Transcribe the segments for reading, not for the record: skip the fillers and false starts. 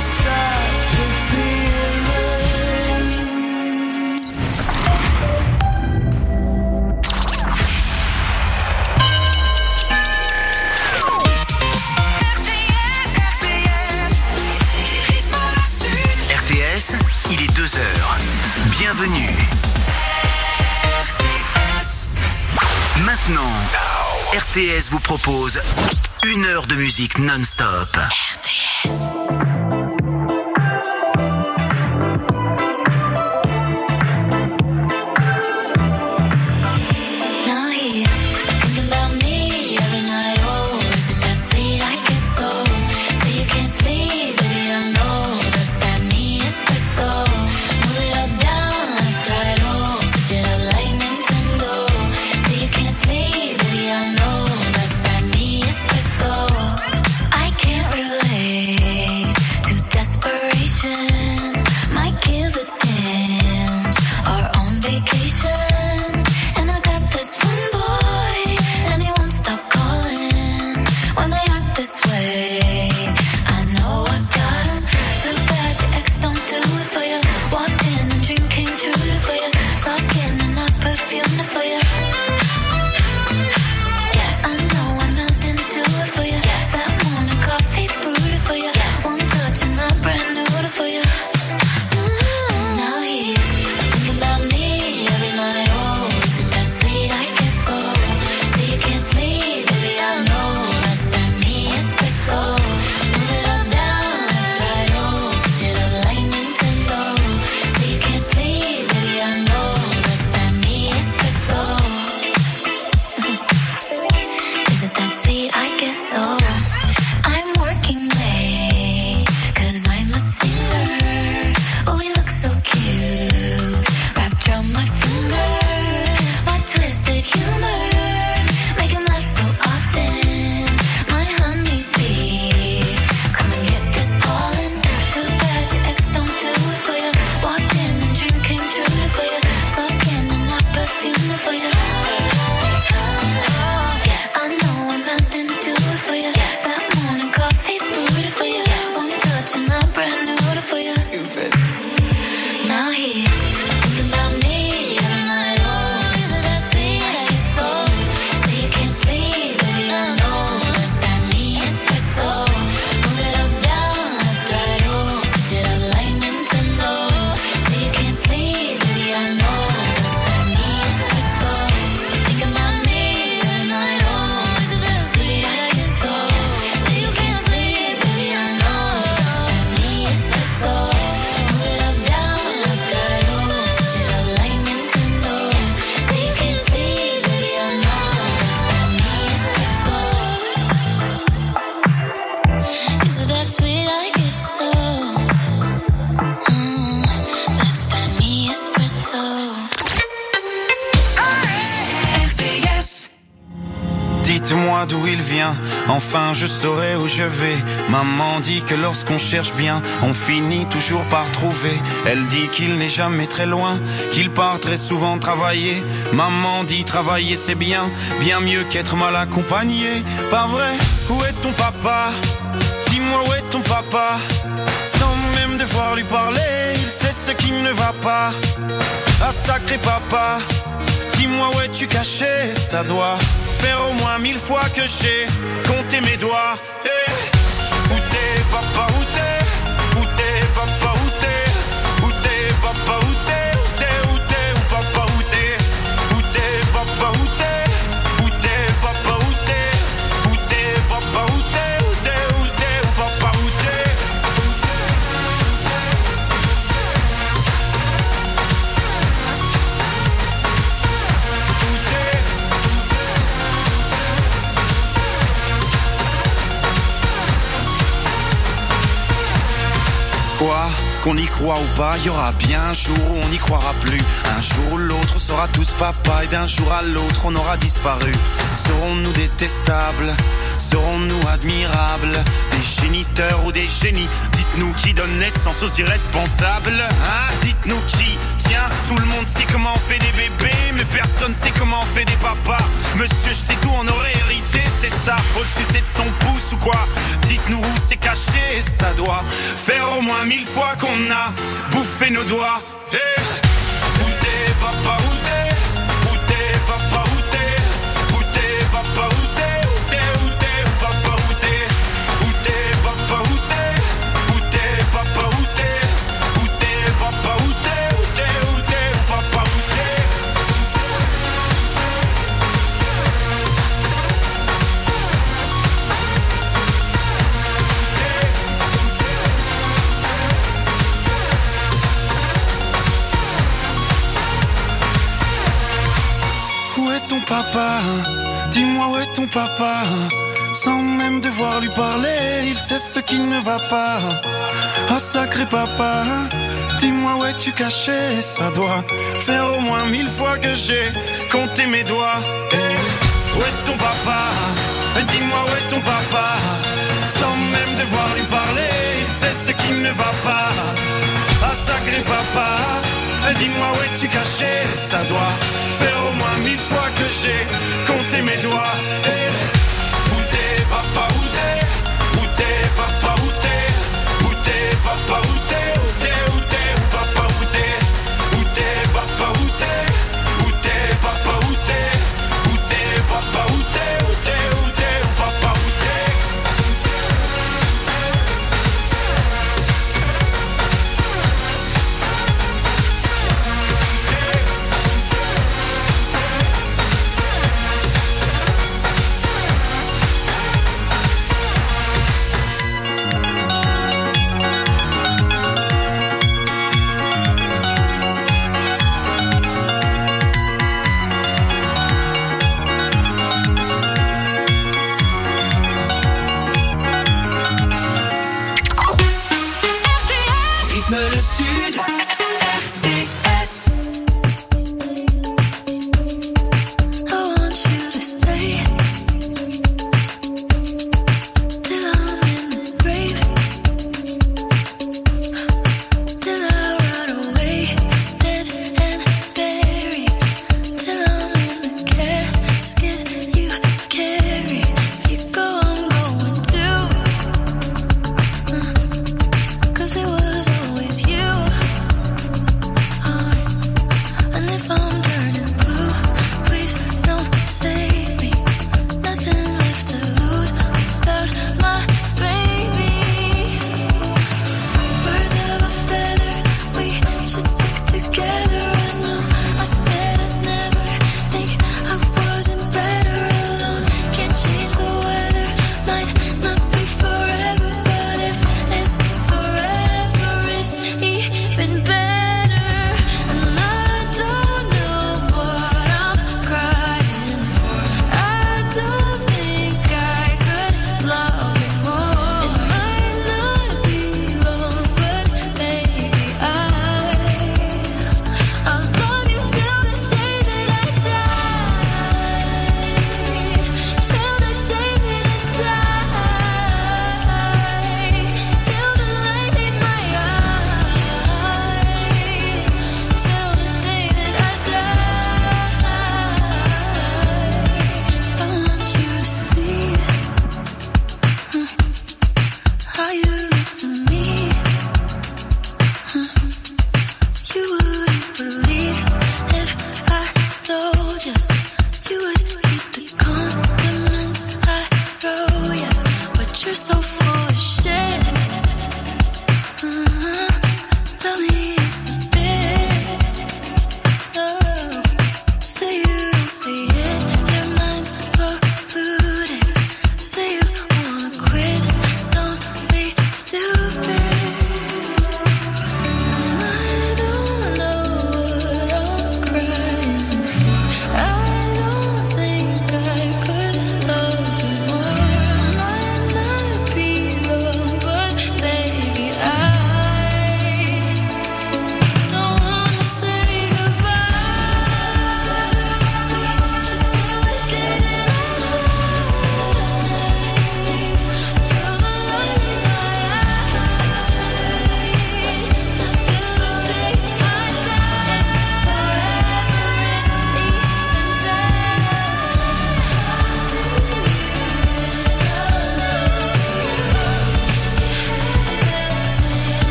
Il est 2h. Bienvenue. Maintenant, RTS vous propose 1 heure de musique non-stop. RTS. Dites-moi d'où il vient, enfin je saurai où je vais. Maman dit que lorsqu'on cherche bien, on finit toujours par trouver. Elle dit qu'il n'est jamais très loin, qu'il part très souvent travailler. Maman dit travailler c'est bien, bien mieux qu'être mal accompagné. Pas vrai? Où est ton papa? Dis-moi où est ton papa? Sans même devoir lui parler, il sait ce qui ne va pas. Ah sacré papa, dis-moi où es-tu caché? Ça doit faire au moins 1000 fois que j'ai compté mes doigts. Hey, où t'es papa, où t'es? Où t'es papa, où t'es? Où t'es papa, où t'es? Où t'es, où t'es, où papa, où t'es? Où t'es papa, où t'es? Où t'es papa, où t'es? Où t'es papa, où t'es? Où t'es, où t'es, où papa, où t'es? Quoi? Qu'on y croit ou pas, y aura bien un jour où on n'y croira plus. Un jour ou l'autre, on sera tous papa et d'un jour à l'autre, on aura disparu. Serons-nous détestables? Serons-nous admirables? Des géniteurs ou des génies? Dites-nous qui donne naissance aux irresponsables, hein? Dites-nous qui? Tiens, tout le monde sait comment on fait des bébés, mais personne sait comment on fait des papas. Monsieur, je sais tout, on aurait hérité, c'est ça. Faut le sucer de son pouce ou quoi? Dites-nous où c'est caché, ça doit faire au moins 1000 fois qu'on a bouffé nos doigts. Hey, où t'es, papa, où t'es? Où t'es, papa, où t'es? Où t'es, papa, où t'es? Où t'es, où t'es, où papa, où t'es? Où t'es, papa, où t'es? Où t'es, papa, où t'es? Où t'es, papa, où t'es? Où t'es, où t'es, où papa, où t'es? Où est ton papa? Dis-moi où est ton papa? Sans même devoir lui parler, il sait ce qui ne va pas. Ah sacré papa, dis-moi où es-tu caché? Ça doit faire au moins 1000 fois que j'ai compté mes doigts. Hey, où est ton papa? Dis-moi où est ton papa? Sans même devoir lui parler, il sait ce qui ne va pas. Ah sacré papa, dis-moi où es-tu caché? Ça doit faire au moins 1000 fois que j'ai compté mes doigts. Hey, où t'es papa, où t'es? Où t'es papa, où t'es? Où t'es papa, où t'es? Où t'es, où t'es, où papa, où t'es? Où t'es papa, où t'es? Où t'es papa, où t'es? Où t'es papa, où t'es? Où t'es, où t'es, où papa, où t'es? Le Sud, RTS. I want you to stay till I'm in the grave, till I rot away, dead and buried, till I'm in the casket you carry. If you go, I'm going too, 'cause it was always you.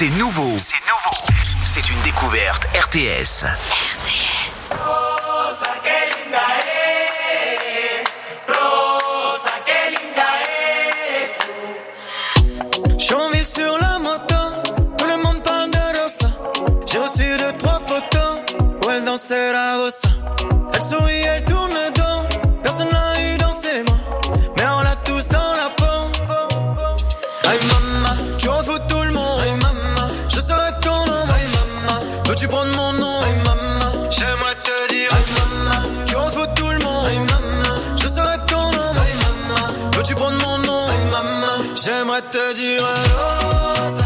C'est nouveau. C'est une découverte RTS. Rosa, qué linda eres. Rosa, qué linda eres. Chonville sur la moto, tout le monde parle de Rosa. J'ai reçu 2-3 photos où elle dansait la bossa. Elle sourit, elle tourne le dos, personne l'a eu dans ses mains, mais on l'a tous dans la peau. Aïe maman, tu en fous tout le monde. Aïe maman, je serai ton nom. Aïe maman, veux-tu prendre mon nom? Aïe maman, j'aimerais te dire. Aïe maman, tu en fous tout le monde. Aïe maman, je serai ton nom. Aïe maman, veux-tu prendre mon nom? Aïe maman, j'aimerais te dire. Rosa.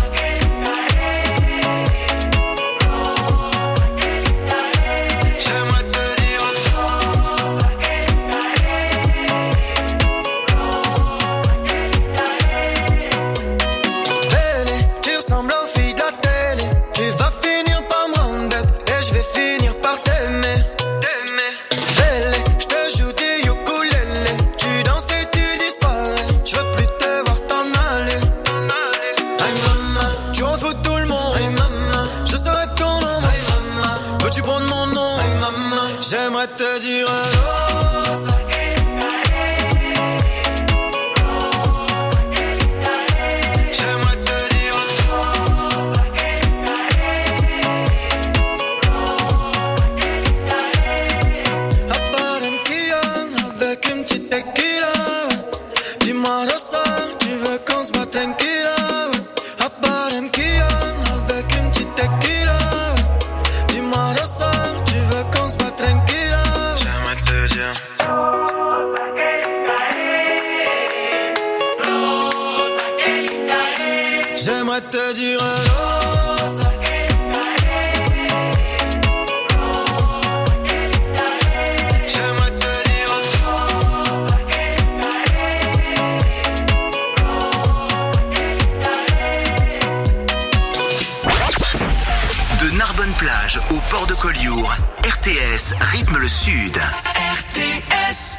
J'aimerais te dire Rosa. J'aimerais te dire Rosa. À Barranquilla avec une petite tequila. Dis-moi Rosa, tu veux qu'on se voit tranquilla. À Barranquilla avec une petite tequila. Dis-moi Rosa, tu veux qu'on se voit tranquilla. J'aimerais te dire Rosa, qué linda eres. J'aimerais te dire Rosa. J'aimerais te dire De Narbonne-Plage au port de Collioure, RTS rythme le sud. RTS.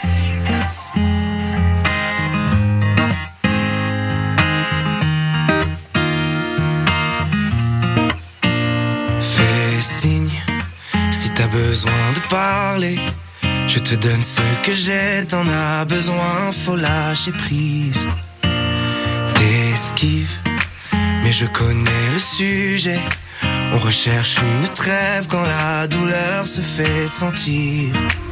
Fais signe si t'as besoin de parler. Je te donne ce que j'ai, t'en as besoin, faut lâcher prise. T'esquives, mais je connais le sujet. On recherche une trêve quand la douleur se fait sentir.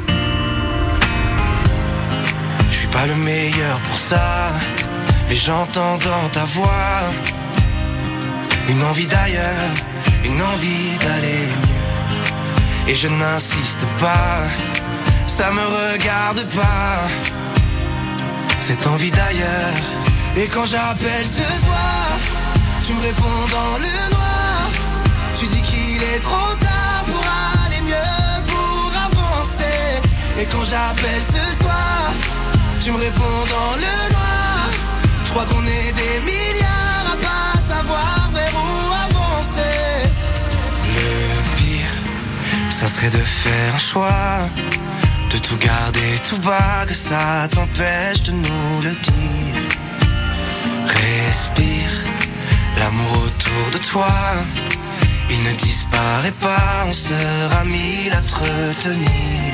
Je suis pas le meilleur pour ça, mais j'entends dans ta voix une envie d'ailleurs, une envie d'aller mieux. Et je n'insiste pas, ça me regarde pas, cette envie d'ailleurs. Et quand j'appelle ce soir, tu me réponds dans le noir. Tu dis qu'il est trop tard pour aller mieux, pour avancer. Et quand j'appelle ce soir, tu me réponds dans le noir. Je crois qu'on est des milliards à pas savoir vers où avancer. Le pire, ça serait de faire un choix, de tout garder tout bas, que ça t'empêche de nous le dire. Respire, l'amour autour de toi, il ne disparaît pas, on sera mille à te retenir.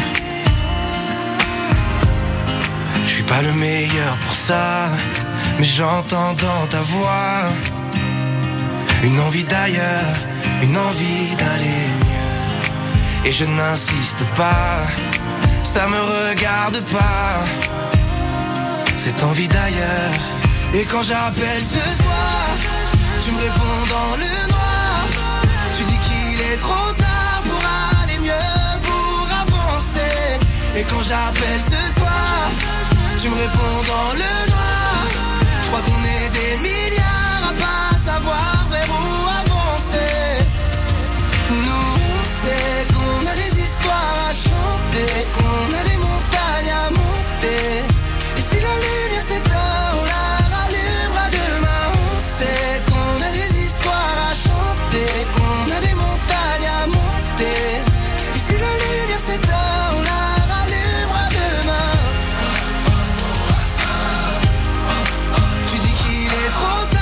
Je suis pas le meilleur pour ça, mais j'entends dans ta voix une envie d'ailleurs, une envie d'aller mieux. Et je n'insiste pas, ça me regarde pas, cette envie d'ailleurs. Et quand j'appelle ce soir, tu me réponds dans le noir. Tu dis qu'il est trop tard pour aller mieux, pour avancer. Et quand j'appelle ce soir, tu me réponds dans le noir. Je crois qu'on est des milliards à pas savoir vers où avancer. Nous, on sait qu'on a des histoires à chanter, qu'on a des montagnes à monter. Et si la lumière s'éteint, on la rallumera demain. On sait qu'on a des histoires à chanter, qu'on a des montagnes à monter. Et si la lumière s'éteint, on la rallumera demain. Tu dis qu'il est trop tard.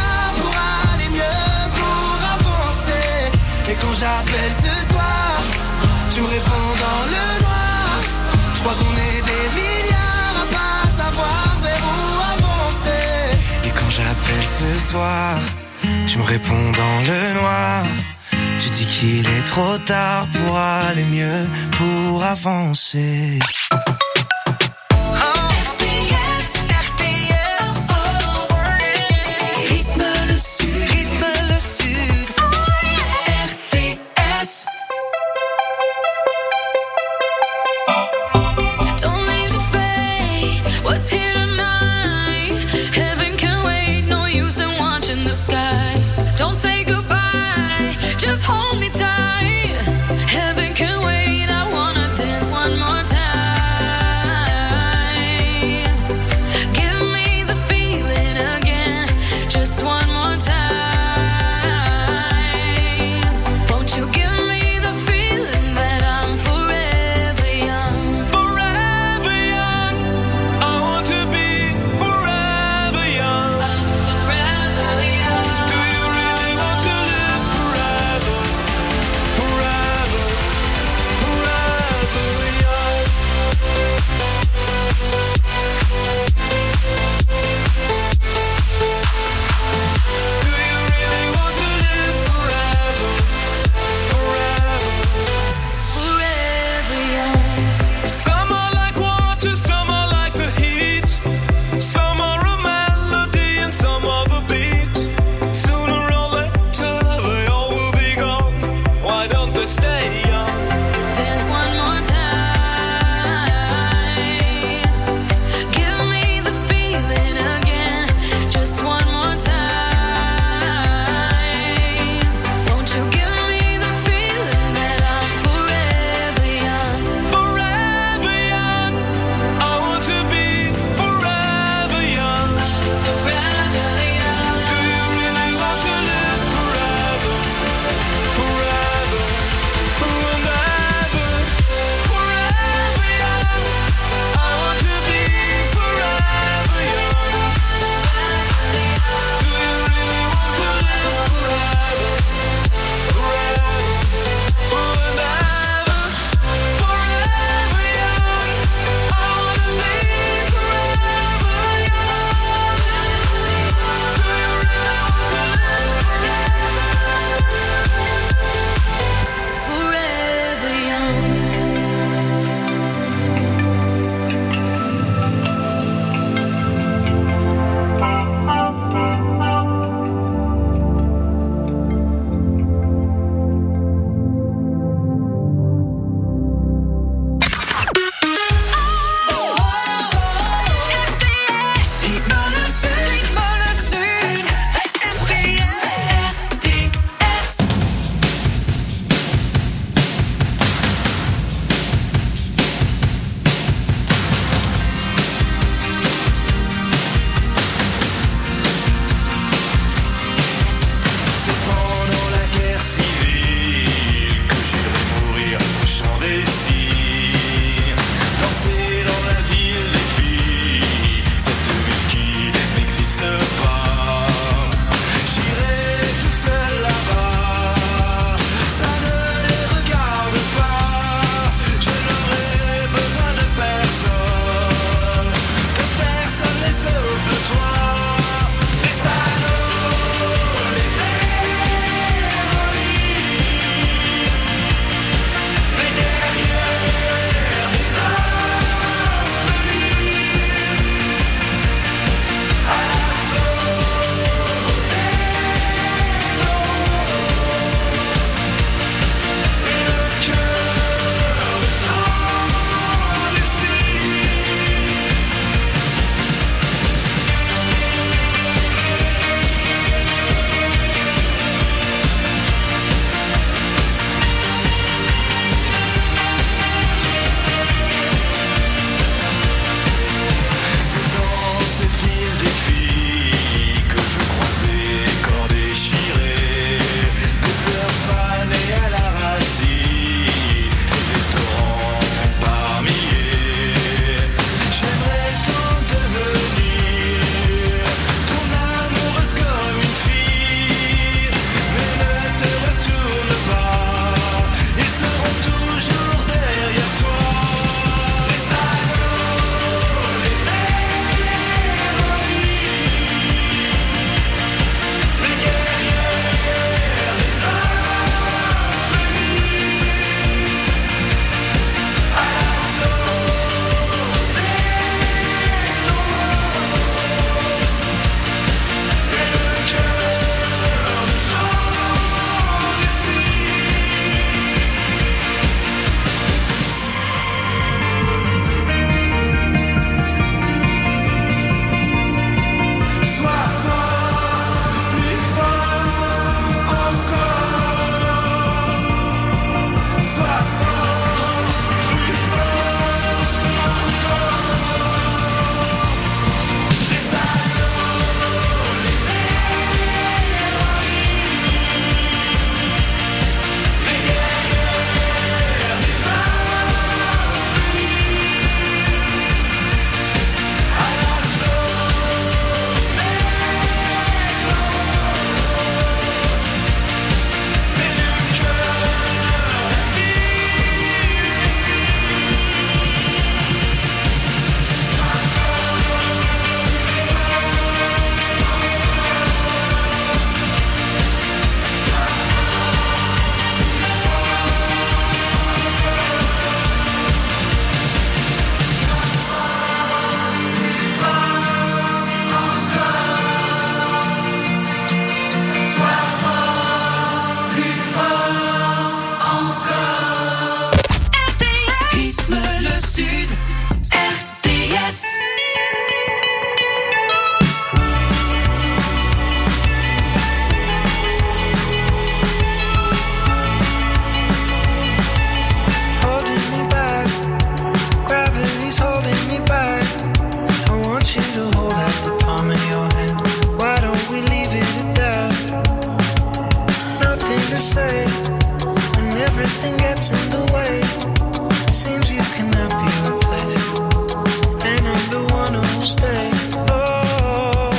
j'appelle ce soir, tu me réponds dans le noir. Je crois qu'on est des milliards à pas savoir vers où avancer. Et quand j'appelle ce soir, tu me réponds dans le noir. Tu dis qu'il est trop tard pour aller mieux, pour avancer. Hold me tight, heaven can wait, I wanna dance one more time. Give me the feeling again, just one more time. Won't you give me the feeling that I'm forever young? Forever young, I want to be forever young. I'm forever young. Do you really want gets in the way. Seems you cannot be replaced, and I'm the one who will stay. Oh,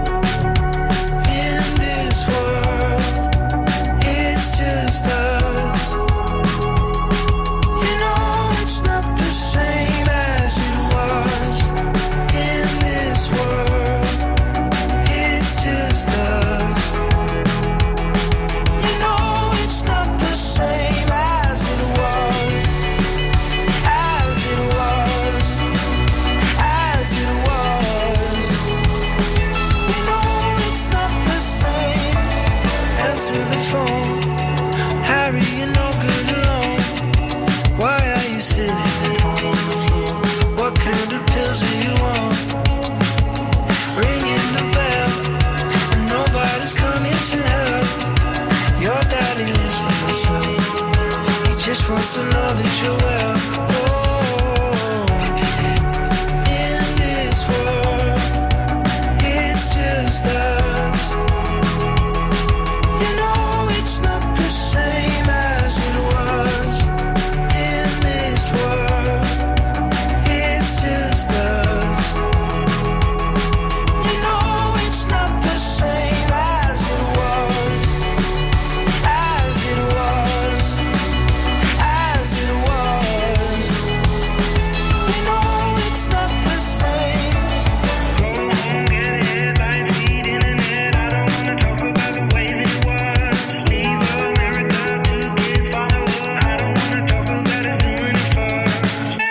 in this world, it's just us. You know it's not the same as it was. In this world, it's just us. You know it's not the same as it was. As it was. As it was. You know it's not the same. Answer the phone. Harry, you're no good alone. Why are you sitting at home on the floor? What kind of pills are you on? Ringing the bell, and nobody's coming to help. Your daddy lives by himself. He just wants to know that you're well. Oh, in this world, it's just us. You know it's not the same as it was. In this world, it's just us. You know it's not the same as it was. As it was. As it was. You know it's not the same. Go home, get headlines, feed internet. I don't wanna talk about the way that it was. Leave America, 2 kids follow her. I don't wanna talk about us doing it first.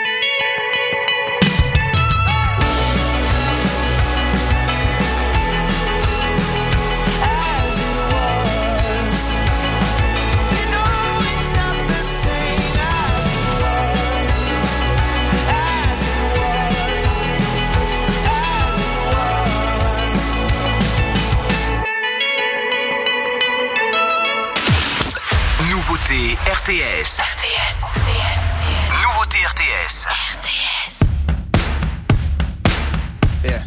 As it was. You know it's not the same as it was. As it was. As it was. Nouveauté RTS. Nouveauté RTS. Yeah.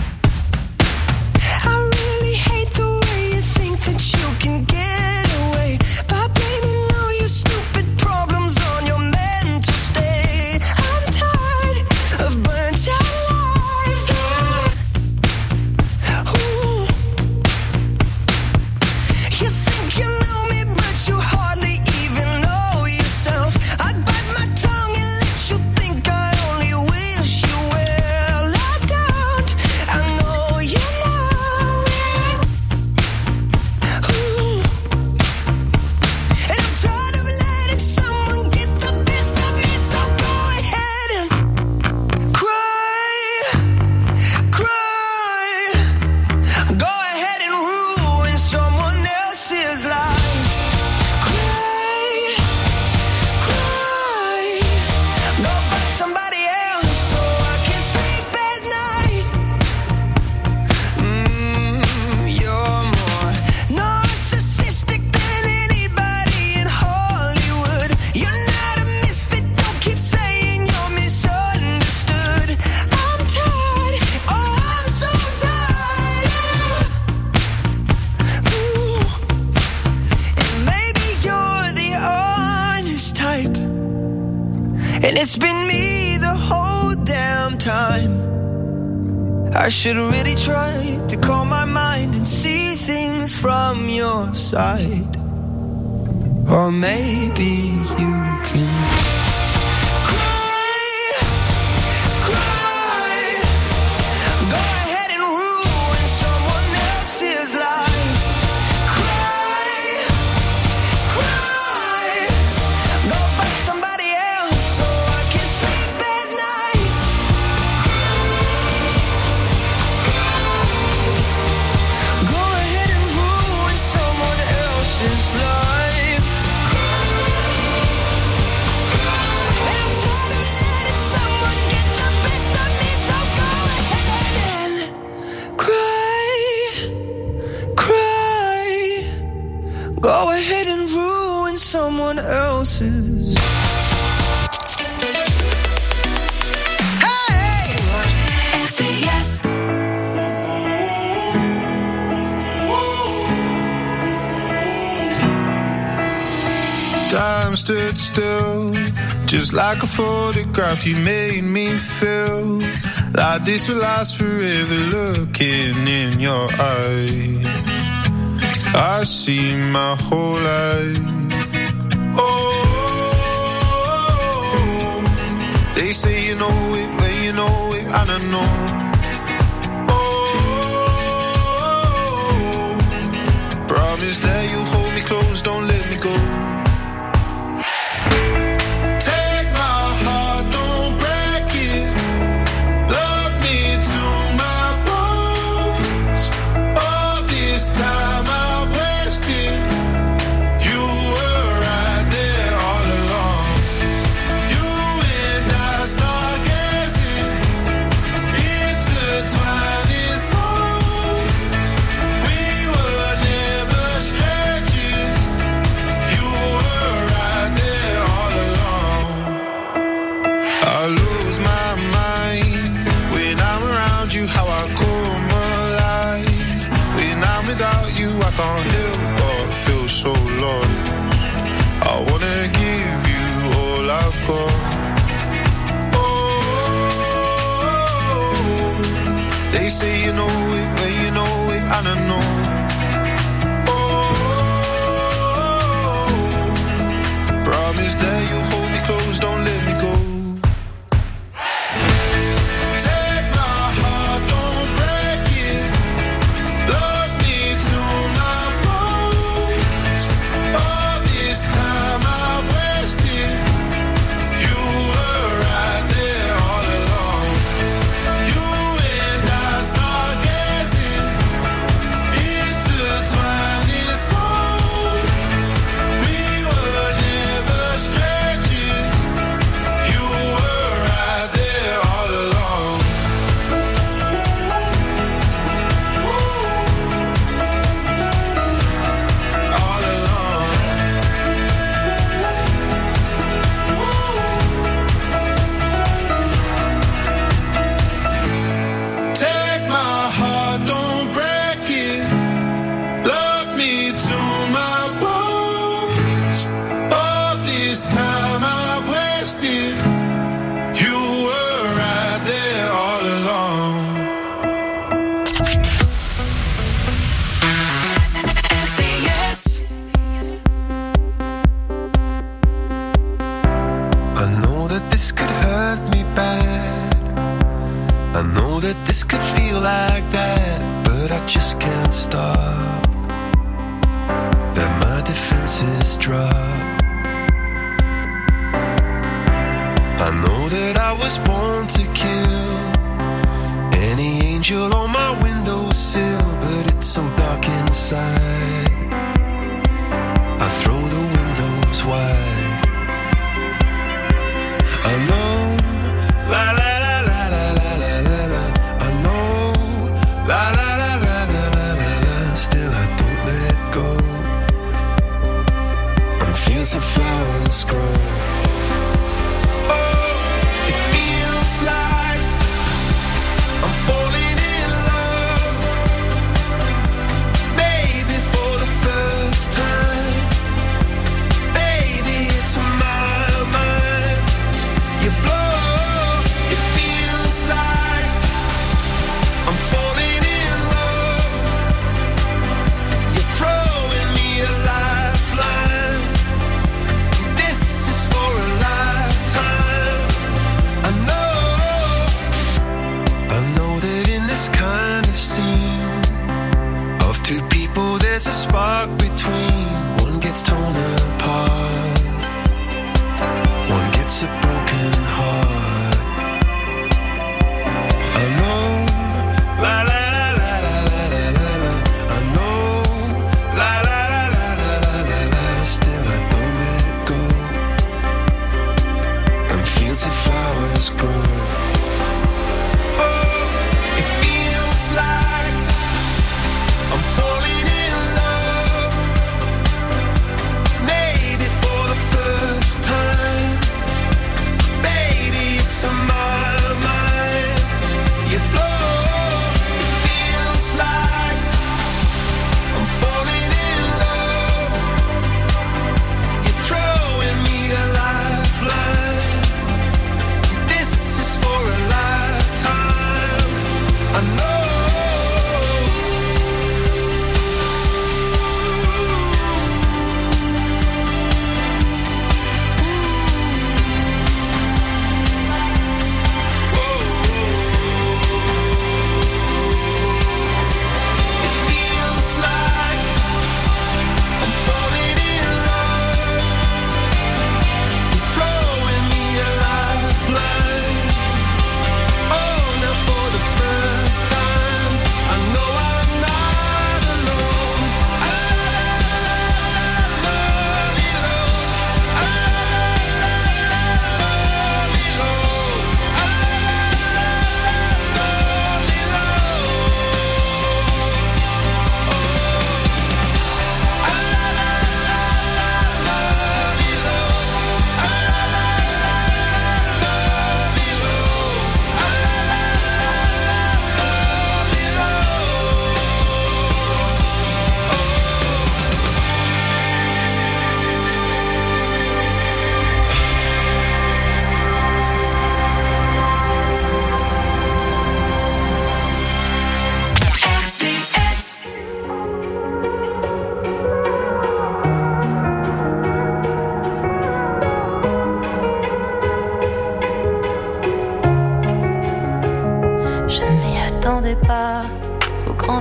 I really hate the way you think that you can get away. But baby, no, your stupid problems on your mental state. I'm tired of burnt out lives. Ooh. You think you know me, but you hardly even know yourself. I'd bite my tongue and let you think I only wish you well. I don't, I know you know it. Ooh. And I'm tired of letting someone get the best of me, so go ahead and cry, cry. Go ahead and ruin someone else's life. Cry, cry. Go find somebody else so I can sleep at night. You're more narcissistic than anybody in Hollywood. You're not a misfit, don't keep saying you're misunderstood. I'm tired, oh I'm so tired. Ooh. And maybe you're the honest type, and it's been me the whole damn time. I should really try to calm my mind and see things from your side. Or maybe you can cry, cry. Go ahead and ruin someone else's life. Cry, cry. Go find somebody else so I can sleep at night. Go ahead and ruin someone else's life. And I'm tired of letting someone get the best of me, so go ahead and cry, cry. Go ahead and ruin someone else's. Hey! RTS. Time stood still, just like a photograph. You made me feel like this will last forever. Looking in your eyes, I see my whole life. Oh, they say you know it when you know it, I don't know. Oh, promise that you hold me close, don't let me go. I can't help but feel so lost. I wanna give you all I've got. Oh, they say you know it when you know it, I don't know. Oh, promise that you hold me close, don't let me go. I'm falling in love.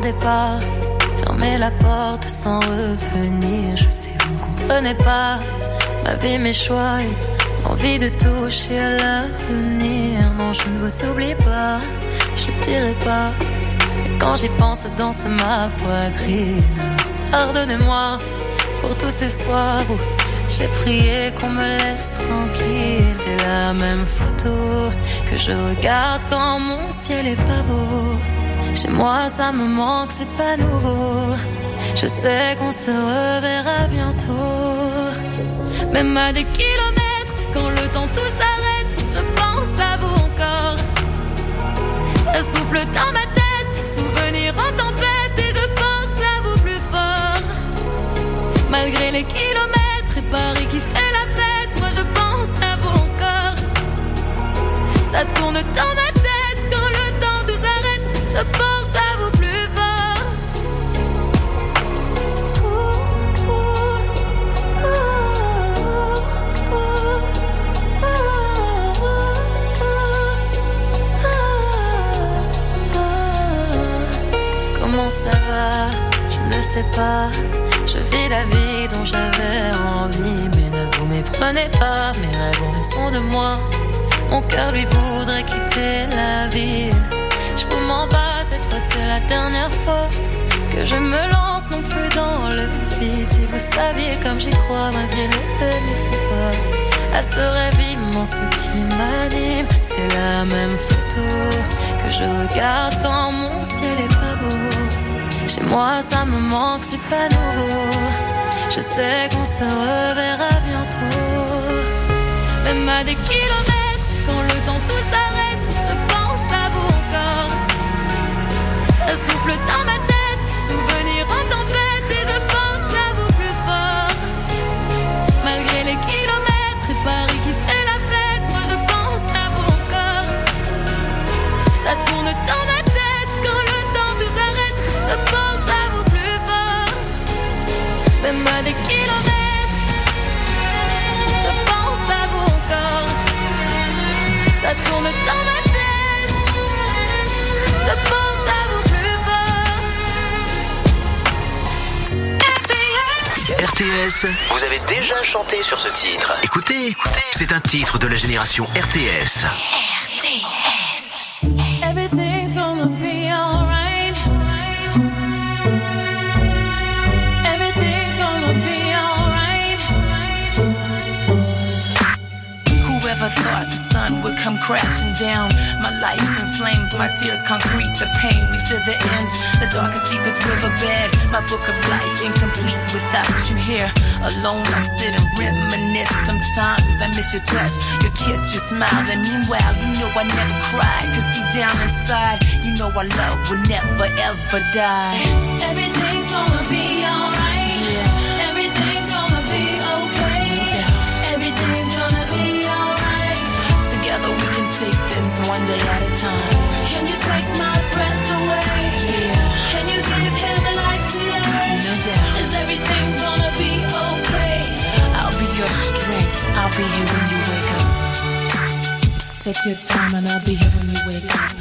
m'entendez pas. Fermez la porte sans revenir. Je sais, vous ne comprenez pas ma vie, mes choix et l'envie de toucher à l'avenir. Non, je ne vous oublie pas, je le dirai pas. Mais quand j'y pense, danse ma poitrine. Alors pardonnez-moi pour tous ces soirs où j'ai prié qu'on me laisse tranquille. C'est la même photo que je regarde quand mon ciel est pas beau. Chez moi ça me manque, c'est pas nouveau. Je sais qu'on se reverra bientôt. Même à des kilomètres, quand le temps tout s'arrête, je pense à vous encore. Ça souffle dans ma tête, souvenir en tempête, et je pense à vous plus fort. Malgré les kilomètres et Paris qui fait la fête, moi je pense à vous encore. Ça tourne dans ma tête quand le temps nous arrête, je pense à vous plus fort. Comment ça va? Je ne sais pas. Je vis la vie dont j'avais envie, mais ne vous méprenez pas, mes rêves ont raison de moi. Mon cœur lui voudrait quitter la ville. Je vous mens pas, cette fois c'est la dernière fois que je me lance non plus dans le vide. Si vous saviez comme j'y crois, malgré les peines, il faut pas à ce rêve immense qui m'anime. C'est la même photo que je regarde quand mon ciel est pas beau. Chez moi ça me manque, c'est pas nouveau. Je sais qu'on se reverra bientôt. Même à des kilomètres, quand le temps tout s'arrête, je pense à vous encore. Ça souffle dans ma tête, souvenir en tempête, et je pense à vous plus fort. Malgré les kilomètres et Paris qui fait la fête, moi je pense à vous encore. Ça tourne dans ma tête quand le temps tout s'arrête, je pense à vous plus fort. Même à des kilomètres, je pense à vous encore. Ça tourne dans ma tête, je pense à vous plus fort. RTS, Vous avez déjà chanté sur ce titre. écoutez, c'est un titre de la génération RTS. Everything's gonna be alright. Everything's gonna be alright. Whoever thought the sun would come crashing down? My life in flames, my tears concrete, the pain, we feel the end. The darkest, deepest riverbed, my book of life incomplete without you here. Alone I sit and reminisce. Sometimes I miss your touch, your kiss, your smile. And meanwhile, you know I never cried, cause deep down inside, you know our love will never ever die. Everything's gonna be alright. Yeah. Everything's gonna be okay. Everything's gonna be alright. Together we can take this one day at a time. Can you take my breath away? Yeah. Can you give him a life today? No doubt. Is everything gonna be okay? I'll be your strength, I'll be here when you wake up. Take your time and I'll be here when you wake up.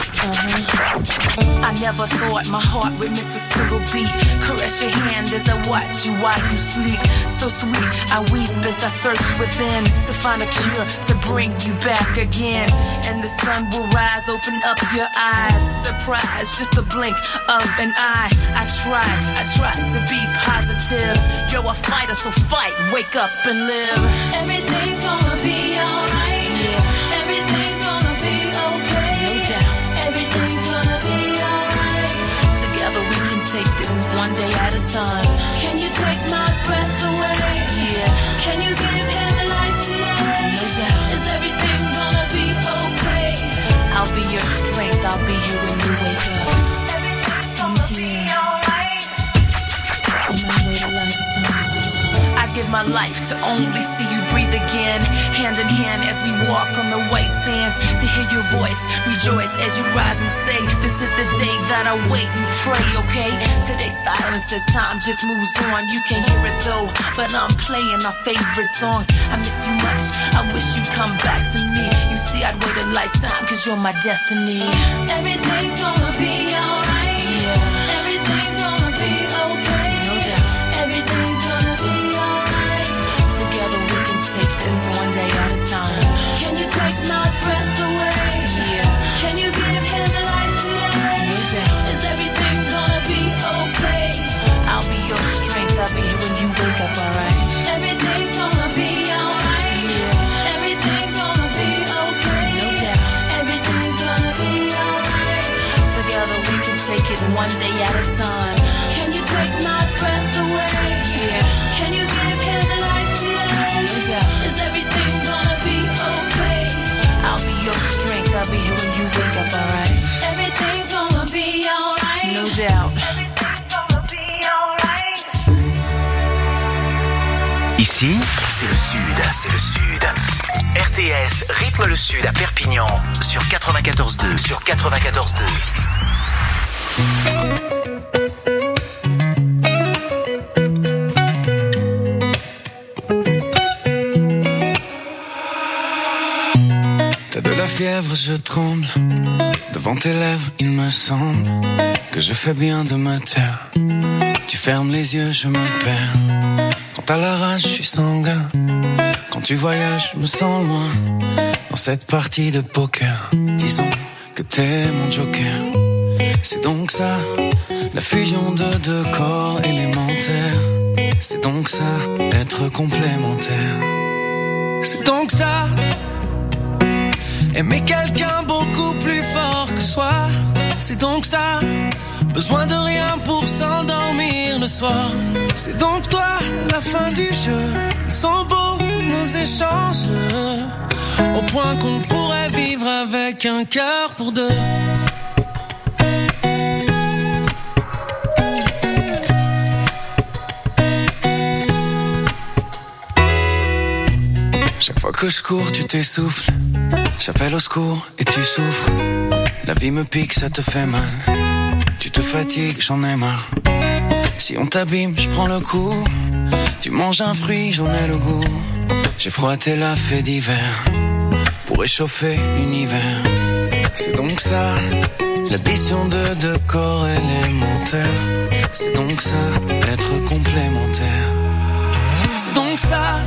I never thought my heart would miss a single beat. Caress your hand as I watch you while you sleep. So sweet, I weep as I search within to find a cure to bring you back again. And the sun will rise, open up your eyes. Surprise, just a blink of an eye. I tried to be positive. You're a fighter, so fight, wake up and live. Everything's gonna be alright. Yeah. Everything's gonna be okay. No doubt. Everything's gonna be alright. Together we can take this one day at a time. Can you take my breath away? Yeah. Can you give him a life today? No doubt. Is everything gonna be okay? I'll be your strength, I'll be here when you wake up. Everything's gonna be alright. And I wait a lifetime. I give my life to only see you breathe again. Hand in hand as we walk on the white sands. To hear your voice, rejoice as you rise and say, this is the day that I wait and pray, okay? Today's silence as time just moves on. You can't hear it though, but I'm playing our favorite songs. I miss you much, I wish you'd come back to me. You see, I'd wait a lifetime, cause you're my destiny. Everything's gonna be alright. Yeah. Ici, c'est le Sud. C'est le Sud. RTS rythme le Sud à Perpignan sur 94.2. Sur 94.2. T'as de la fièvre, je tremble. Devant tes lèvres, il me semble que je fais bien de me taire. Tu fermes les yeux, je me perds. Quand t'as la rage, je suis sanguin. Quand tu voyages, je me sens loin. Dans cette partie de poker, disons que t'es mon joker. C'est donc ça, la fusion de deux corps élémentaires. C'est donc ça, être complémentaire. C'est donc ça, aimer quelqu'un beaucoup plus fort que soi. C'est donc ça, besoin de rien pour s'endormir le soir. C'est donc toi, la fin du jeu. Ils sont beaux nos échanges, au point qu'on pourrait vivre avec un cœur pour deux. Chaque fois que je cours, tu t'essouffles. J'appelle au secours et tu souffres. La vie me pique, ça te fait mal. Tu te fatigues, j'en ai marre. Si on t'abîme, je prends le coup. Tu manges un fruit, j'en ai le goût. J'ai froissé la fée d'hiver pour réchauffer l'univers. C'est donc ça, l'addition de deux corps élémentaires. C'est donc ça, être complémentaire. C'est donc ça,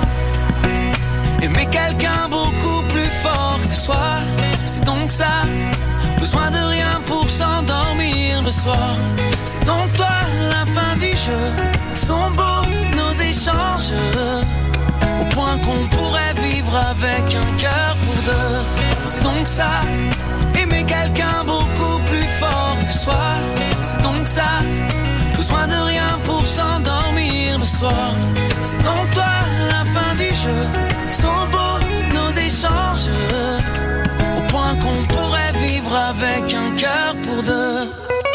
aimer quelqu'un beaucoup plus fort que soi. C'est donc ça, besoin de rien pour s'endormir le soir. C'est donc toi, la fin du jeu. Ils sont beaux nos échanges, au point qu'on pourrait vivre avec un cœur pour deux. C'est donc ça, aimer quelqu'un beaucoup plus fort que soi. C'est donc ça, besoin de rien pour s'endormir le soir. C'est donc toi, la fin du jeu. Ils sont beaux nos échanges, au point qu'on pourrait vivre avec un cœur pour deux.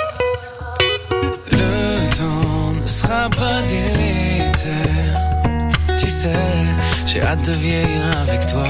Le temps ne sera pas délétère. Tu sais, j'ai hâte de vieillir avec toi.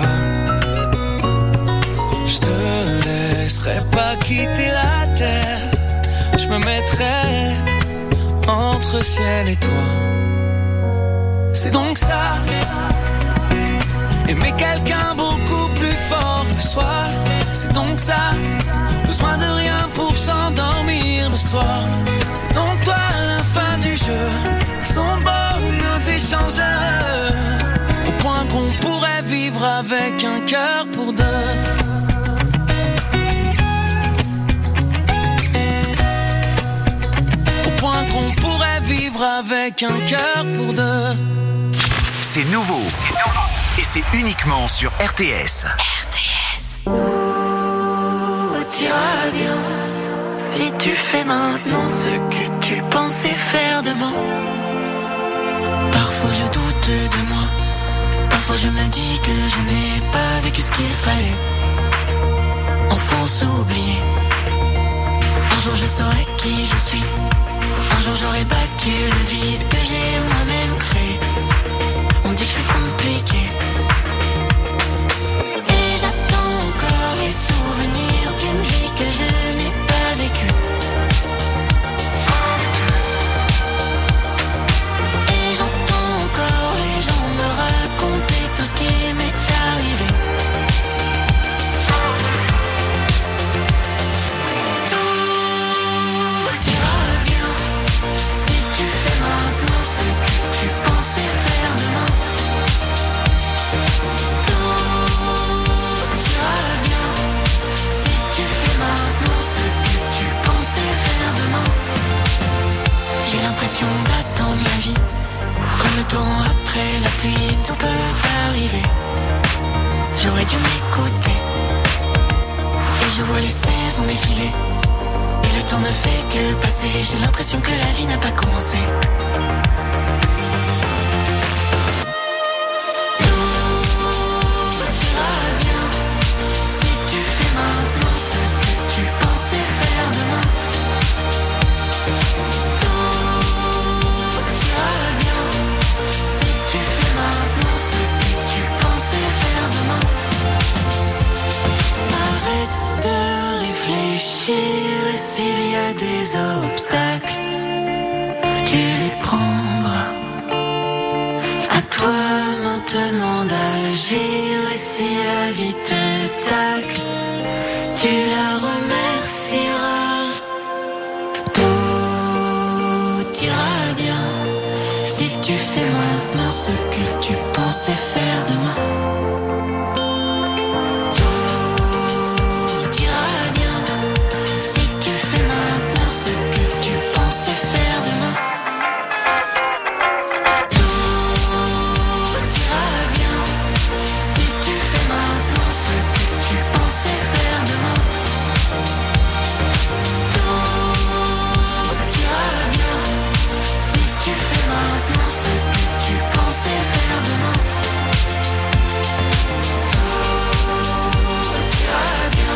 Je te laisserai pas quitter la terre. Je me mettrai entre ciel et toi. C'est donc ça, aimer quelqu'un beaucoup plus fort que soi. C'est donc ça, besoin de rien pour s'endormir le soir. C'est donc toi, la fin du jeu. Ils sont beaux nos échanges, au point qu'on pourrait vivre avec un cœur pour deux. Au point qu'on pourrait vivre avec un cœur pour deux. C'est nouveau. C'est nouveau. Et c'est uniquement sur RTS. RTS. T'iras bien si tu fais maintenant ce que tu pensais faire demain. Parfois je doute de moi. Parfois je me dis que je n'ai pas vécu ce qu'il fallait. Enfance oubliée. Un jour je saurai qui je suis. Un jour j'aurai battu le vide que j'ai moi-même créé. On me dit que je suis compliqué. Et j'attends encore les souvenirs d'une vie que je n'ai pas vécue. Et j'entends encore les gens me raconter tout ce qui m'est arrivé. Tout ira bien si tu fais maintenant ce que tu pensais faire demain. Tout ira bien si tu fais maintenant ce que tu pensais faire demain. J'ai l'impression d'attendre la vie, comme le torrent après la pluie, tout peut arriver. J'aurais dû m'écouter, et je vois les saisons défiler. Et le temps ne fait que passer, j'ai l'impression que la vie n'a pas commencé. Tout ira bien si tu fais maintenant ce que tu pensais faire demain. Tout ira bien si tu fais les obstacles, tu les prendras. À toi maintenant d'agir, et si la vie te tacle, tu la remercieras. Tout ira bien si tu fais maintenant ce que tu pensais faire demain. Tout ira bien si tu fais maintenant ce que tu pensais faire demain. Tout ira bien si tu fais maintenant ce que tu pensais faire demain. Tout ira bien si tu fais maintenant ce que tu pensais faire demain. Tout ira bien.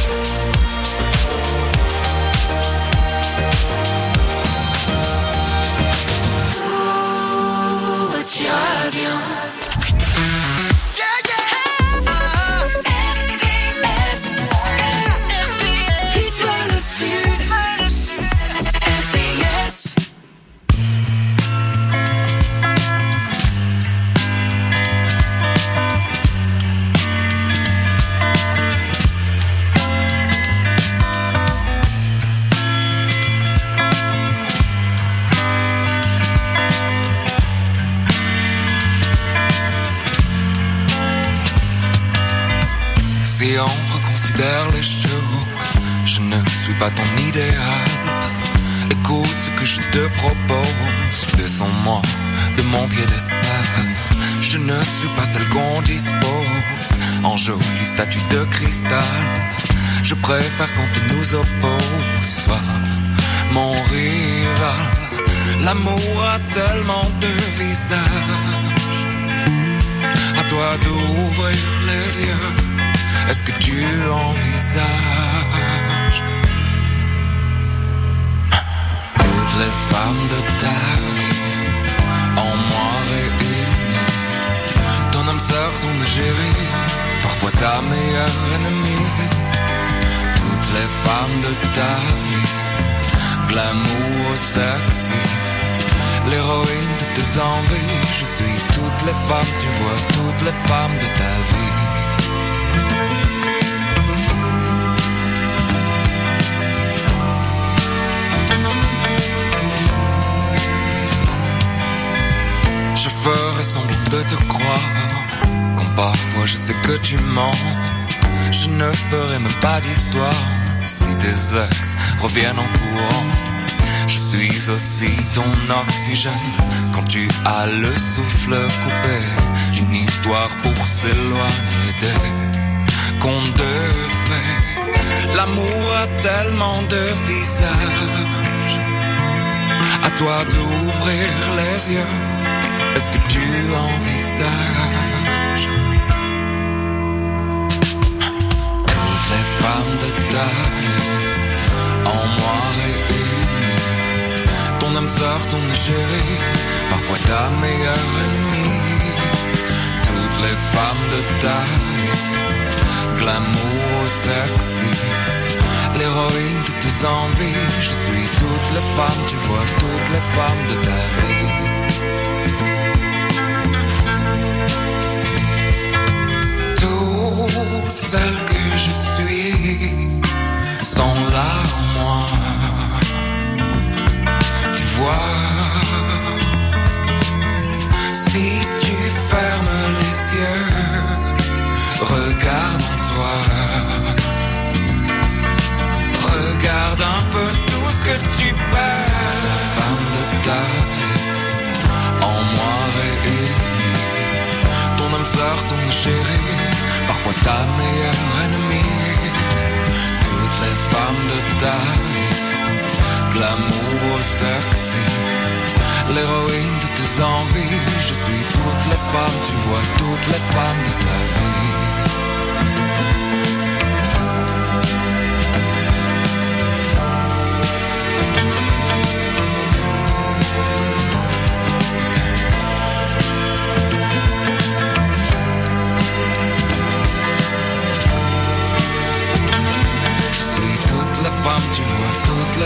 Tout ira bien. RTS, rythme le sud. RTS. Si on reconsidère les choses, je ne suis pas ton idéal. Écoute ce que je te propose, descends-moi de mon piédestal. Je ne suis pas celle qu'on dispose en jolie statue de cristal. Je préfère quand tu nous opposes, sois mon rival. L'amour a tellement de visages, à toi d'ouvrir les yeux. Est-ce que tu envisages toutes les femmes de ta vie en moi réunies, ton âme sœur, ton égérie, parfois ta meilleure ennemie. Toutes les femmes de ta vie, glamour sexy, l'héroïne de tes envies. Je suis toutes les femmes, tu vois, toutes les femmes de ta vie. Je ferai semblant de te croire, quand parfois je sais que tu mens. Je ne ferai même pas d'histoire si tes ex reviennent en courant. Je suis aussi ton oxygène quand tu as le souffle coupé. Une histoire pour s'éloigner des contes de fées. L'amour a tellement de visages, à toi d'ouvrir les yeux. Est-ce que tu envisages toutes les femmes de ta vie en moi réunies, ton âme sœur, ton égérie, parfois ta meilleure ennemie. Toutes les femmes de ta vie, glamour sexy, l'héroïne de tes envies. Je suis toutes les femmes, tu vois, toutes les femmes de ta vie. Toutes celles que je suis sont là en moi. Tu vois, si tu fermes les yeux, regarde en toi. Regarde un peu tout ce que tu perds. La femme de ta vie en moi réunie, ton âme sœur, ton chéri, parfois ta meilleure ennemie. Toutes les femmes de ta vie, glamour sexy, l'héroïne de tes envies. Je suis toutes les femmes, tu vois, toutes les femmes de ta vie.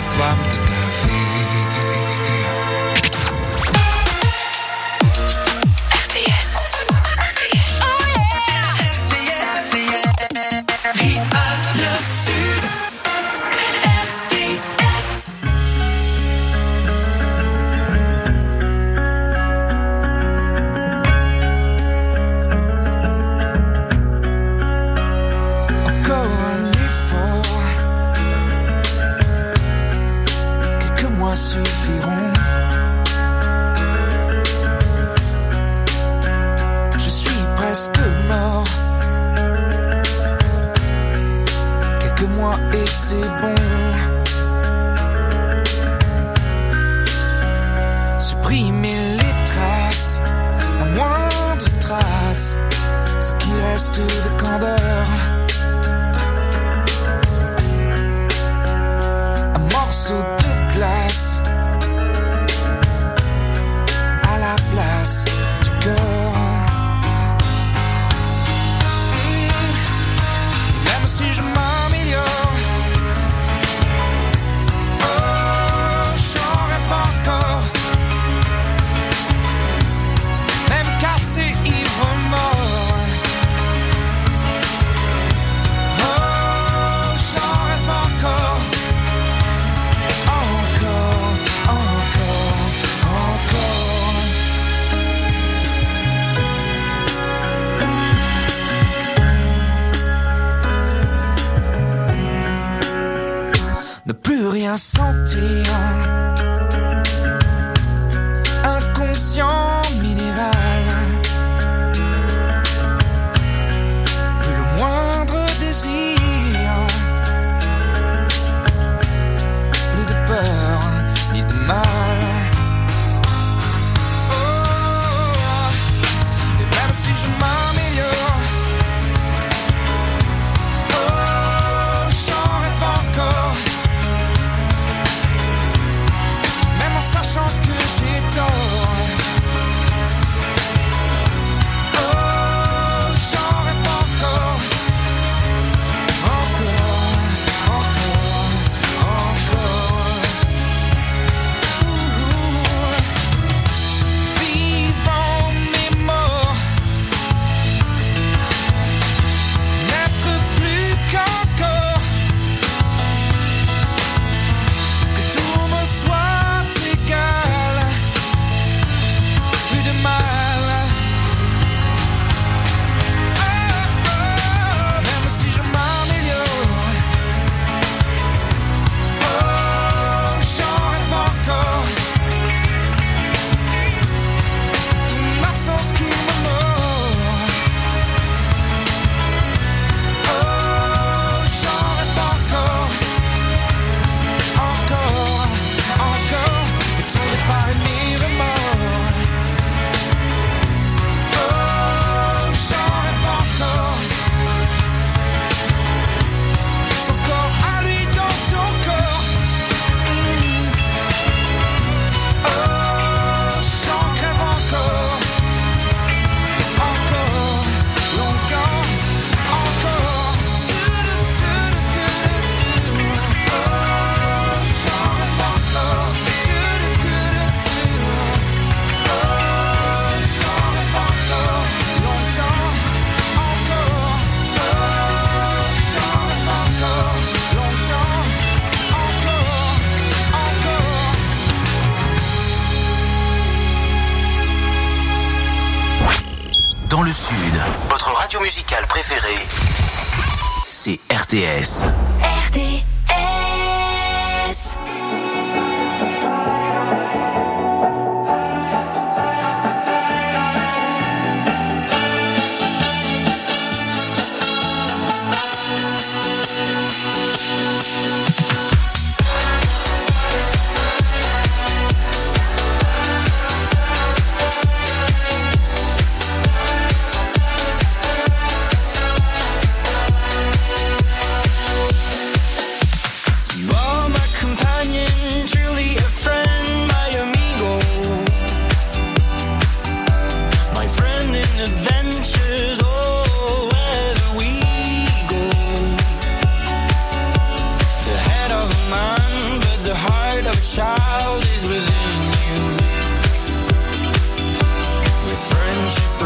femme de ta vie. RTS. Oh yeah, RTS, yeah. Rythme le Sud. RTS. Encore un effort. Quelques mois suffiront. Je suis presque mort. Quelques mois et c'est bon. Supprimer les traces, la moindre trace, ce qui reste de candeur. Un morceau de glace à la place du cœur. Même si je m'améliore, oh, j'en rêve encore. Même cassé, ivre, mort. Oh, j'en rêve encore. Encore, encore, encore. Ne plus rien sentir. Inconscient minéral. Plus le moindre désir. Plus de peur ni de mal. Oh, et même si je m'améliore, oh, j'en rêve encore. Même en sachant que j'ai tort. Oh, j'en rêve encore. Encore, encore, encore. Vivant mais mort. N'être plus qu'encore. Que tout me soit égal. Plus de mal. Oh, oh, même si je m'améliore. Oh, j'en rêve encore. Ton absence qui me mord. Oh, j'en rêve encore. Encore, encore. Et ton départ et mes remords. Oh, j'en rêve encore. Son corps à lui dans ton corps. Oh, j'en rêve encore. Encore, longtemps, encore. Oh, j'en rêve encore. Oh, j'en rêve encore. Longtemps, encore. Oh, j'en rêve encore. Longtemps, encore, encore. Dans le Sud, votre radio musicale préférée, c'est RTS. RTS.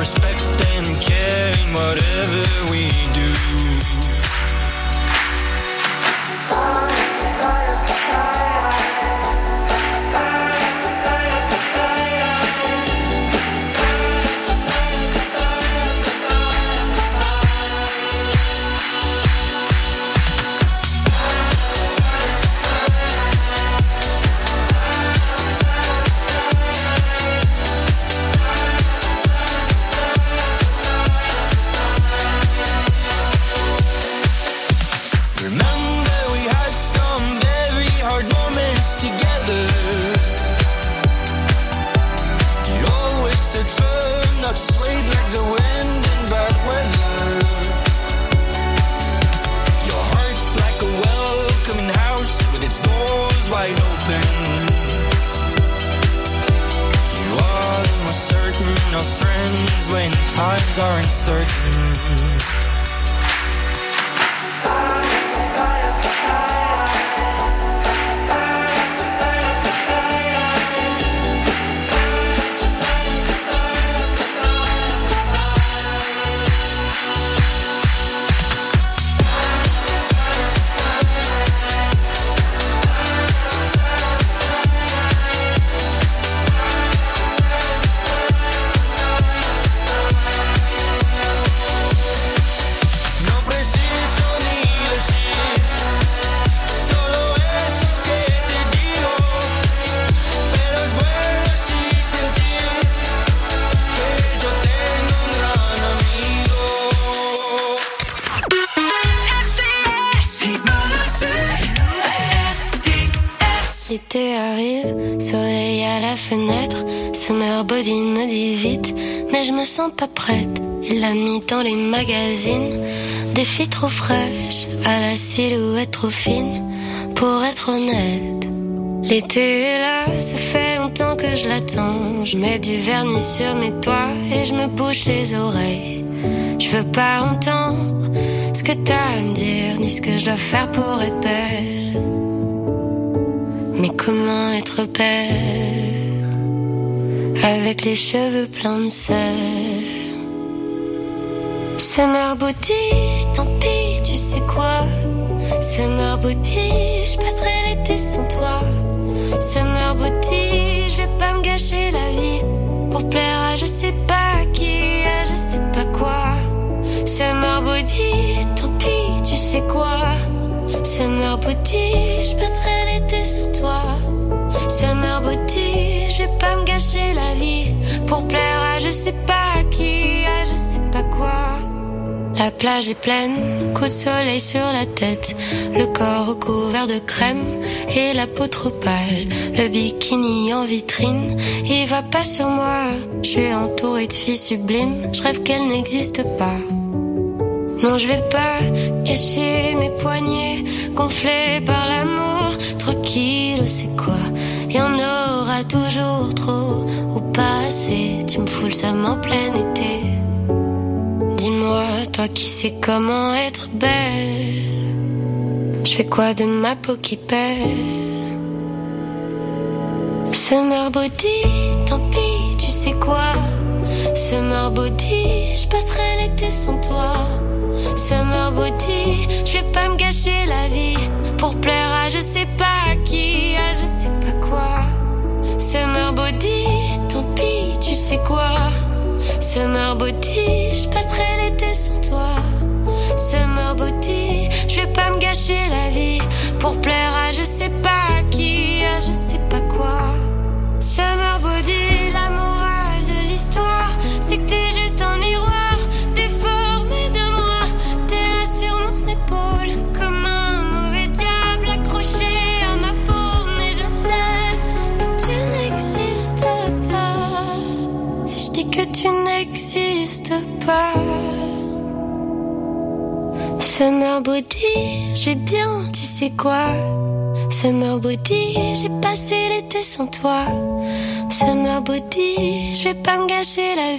respect and care in whatever we do. Times are uncertain. L'été arrive, soleil à la fenêtre, summer body me dit vite, mais je me sens pas prête. Il l'a mis dans les magazines, des filles trop fraîches, à la silhouette trop fine, pour être honnête. L'été est là, ça fait longtemps que je l'attends. Je mets du vernis sur mes doigts et je me bouche les oreilles. Je veux pas entendre ce que t'as à me dire, ni ce que je dois faire pour être belle. Mais comment être belle avec les cheveux pleins de sel? Summer body, tant pis, tu sais quoi? Summer body, je passerai l'été sans toi. Summer body, je vais pas me gâcher la vie pour plaire à je sais pas qui, à je sais pas quoi. Summer body, tant pis, tu sais quoi? Summer body, je passerai l'été sans toi. Summer body, je vais pas me gâcher la vie pour plaire à je sais pas qui, à je sais pas quoi. La plage est pleine, coup de soleil sur la tête, le corps recouvert de crème et la peau trop pâle. Le bikini en vitrine, il va pas sur moi. Je suis entourée de filles sublimes, je rêve qu'elles n'existent pas. Non, je vais pas cacher mes poignets gonflés par l'amour. 3 kilos, c'est quoi? Y en aura toujours trop ou pas assez. Tu me fous le seum en plein été. Dis-moi, toi qui sais comment être belle, je fais quoi de ma peau qui pèle? Summer body, tant pis, tu sais quoi? Summer body, je passerai l'été sans toi. Summer body, je vais pas me gâcher la vie pour plaire à je sais pas qui, à je sais pas quoi. Summer body, tant pis, tu sais quoi? Summer body, je passerai l'été sans toi. Summer body, je vais pas me gâcher la vie pour plaire à je sais pas qui, à je sais pas quoi. Summer body, la morale de l'histoire, c'est que t'es juste un miroir déformé de moi. T'es là sur mon épaule comme un mauvais diable accroché à ma peau, mais je sais que tu n'existes pas. Si je dis que tu n'existes pas. Summer body, je vais bien, tu sais quoi? Summer body, j'ai passé l'été sans toi. Summer body, je vais pas me gâcher la